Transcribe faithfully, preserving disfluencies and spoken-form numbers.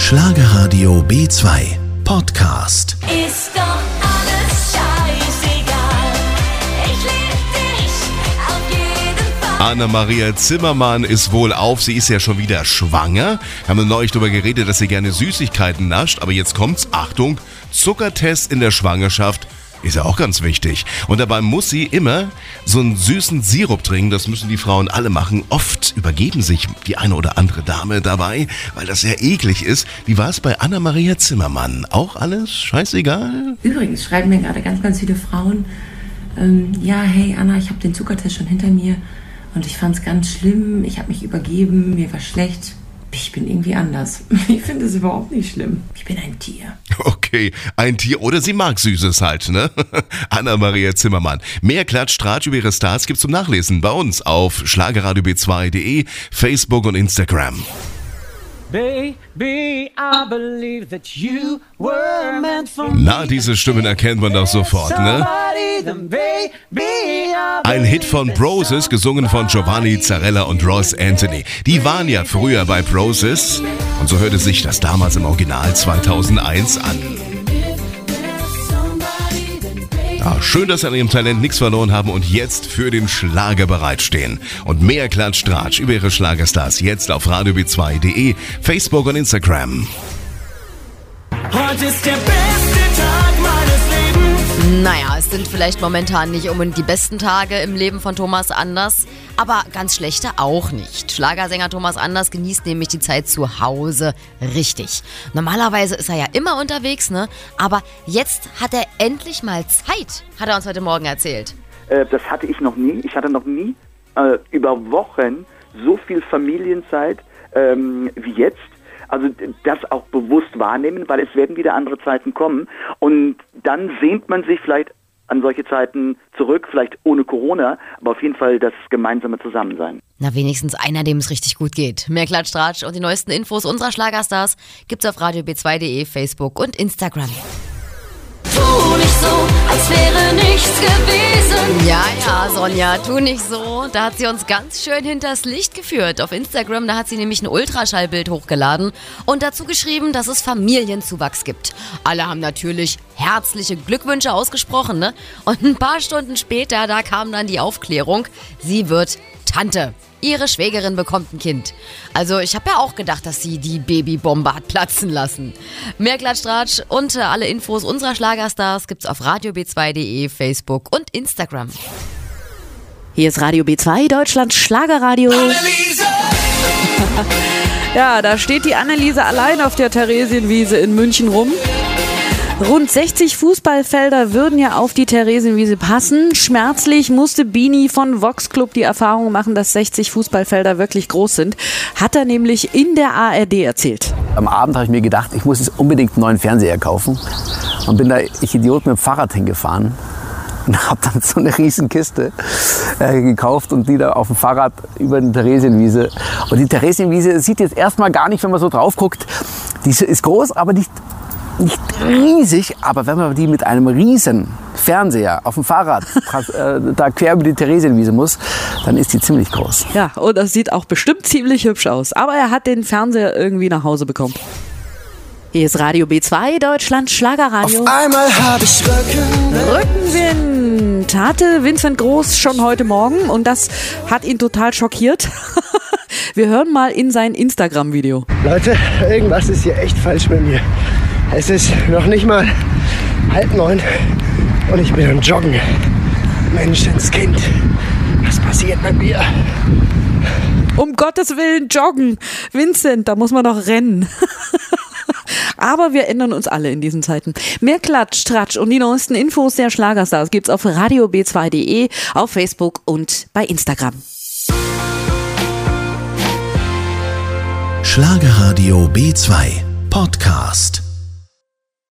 Schlagerradio B zwei Podcast. Ist doch alles scheißegal. Ich lieb dich auf jeden Fall. Anna-Maria Zimmermann ist wohl auf. Sie ist ja schon wieder schwanger. Haben wir neulich darüber geredet, dass sie gerne Süßigkeiten nascht. Aber jetzt kommt's. Achtung, Zuckertest in der Schwangerschaft ist ja auch ganz wichtig. Und dabei muss sie immer so einen süßen Sirup trinken. Das müssen die Frauen alle machen. Oft übergeben sich die eine oder andere Dame dabei, weil das sehr eklig ist. Wie war es bei Anna-Maria Zimmermann? Auch alles scheißegal? Übrigens schreiben mir gerade ganz, ganz viele Frauen, ähm, ja, hey Anna, ich habe den Zuckertest schon hinter mir und ich fand es ganz schlimm, ich habe mich übergeben, mir war schlecht. Ich bin irgendwie anders. Ich finde es überhaupt nicht schlimm. Ich bin ein Tier. Okay, ein Tier oder sie mag Süßes halt, ne? Anna-Maria Zimmermann. Mehr Klatsch, Tratsch über ihre Stars gibt's zum Nachlesen bei uns auf schlagerradio b zwei punkt de, Facebook und Instagram. Baby, I believe that you were meant for me. Na, diese Stimmen erkennt man doch sofort, ne? Ein Hit von Broses, gesungen von Giovanni Zarella und Ross Anthony. Die waren ja früher bei Broses und so hörte sich das damals im Original zweitausendeins an. Ja, schön, dass sie an ihrem Talent nichts verloren haben und jetzt für den Schlager bereitstehen. Und mehr Klatsch, Tratsch über ihre Schlagerstars jetzt auf radio b zwei punkt de, Facebook und Instagram. Heute ist der beste Tag meines Lebens. Naja, es sind vielleicht momentan nicht unbedingt die besten Tage im Leben von Thomas Anders, aber ganz schlechte auch nicht. Schlagersänger Thomas Anders genießt nämlich die Zeit zu Hause richtig. Normalerweise ist er ja immer unterwegs, ne? Aber jetzt hat er endlich mal Zeit, hat er uns heute Morgen erzählt. Äh, das hatte ich noch nie. Ich hatte noch nie äh, über Wochen so viel Familienzeit ähm, wie jetzt. Also das auch bewusst wahrnehmen, weil es werden wieder andere Zeiten kommen und dann sehnt man sich vielleicht an solche Zeiten zurück, vielleicht ohne Corona, aber auf jeden Fall das gemeinsame Zusammensein. Na, wenigstens einer, dem es richtig gut geht. Mehr Klatsch, Tratsch und die neuesten Infos unserer Schlagerstars gibt's auf radio b zwei punkt de, Facebook und Instagram. Tu nicht so, als wäre nichts gewesen. Ja, ja, Sonja, tu nicht so. Da hat sie uns ganz schön hinters Licht geführt. Auf Instagram, da hat sie nämlich ein Ultraschallbild hochgeladen und dazu geschrieben, dass es Familienzuwachs gibt. Alle haben natürlich herzliche Glückwünsche ausgesprochen, ne? Und ein paar Stunden später, da kam dann die Aufklärung, sie wird Tante. Ihre Schwägerin bekommt ein Kind. Also ich habe ja auch gedacht, dass sie die Babybombe hat platzen lassen. Mehr Klatsch, Tratsch und alle Infos unserer Schlagerstars gibt's auf radio b zwei punkt de, Facebook und Instagram. Hier ist Radio B zwei, Deutschland Schlagerradio. Anneliese! Ja, da steht die Anneliese allein auf der Theresienwiese in München rum. Rund sechzig Fußballfelder würden ja auf die Theresienwiese passen. Schmerzlich musste Bini von Vox Club die Erfahrung machen, dass sechzig Fußballfelder wirklich groß sind. Hat er nämlich in der A R D erzählt. Am Abend habe ich mir gedacht, ich muss jetzt unbedingt einen neuen Fernseher kaufen. Und bin da, ich Idiot, mit dem Fahrrad hingefahren. Und habe dann so eine riesen Kiste äh, gekauft und die da auf dem Fahrrad über die Theresienwiese. Und die Theresienwiese sieht jetzt erstmal gar nicht, wenn man so drauf guckt, die ist groß, aber nicht Nicht riesig, aber wenn man die mit einem riesen Fernseher auf dem Fahrrad äh, da quer über die Theresienwiese muss, dann ist die ziemlich groß. Ja, und das sieht auch bestimmt ziemlich hübsch aus. Aber er hat den Fernseher irgendwie nach Hause bekommen. Hier ist Radio B zwei, Deutschland Schlagerradio. Auf einmal habe ich Rücken. Rückenwind hatte Vincent Groß schon heute Morgen und das hat ihn total schockiert. Wir hören mal in sein Instagram-Video. Leute, irgendwas ist hier echt falsch mit mir. Es ist noch nicht mal halb neun und ich bin am Joggen. Menschenskind, was passiert mit mir? Um Gottes Willen joggen. Vincent, da muss man doch rennen. Aber wir ändern uns alle in diesen Zeiten. Mehr Klatsch, Tratsch und die neuesten Infos der Schlagerstars gibt's auf radio b zwei punkt de, auf Facebook und bei Instagram. Schlagerradio B zwei Podcast.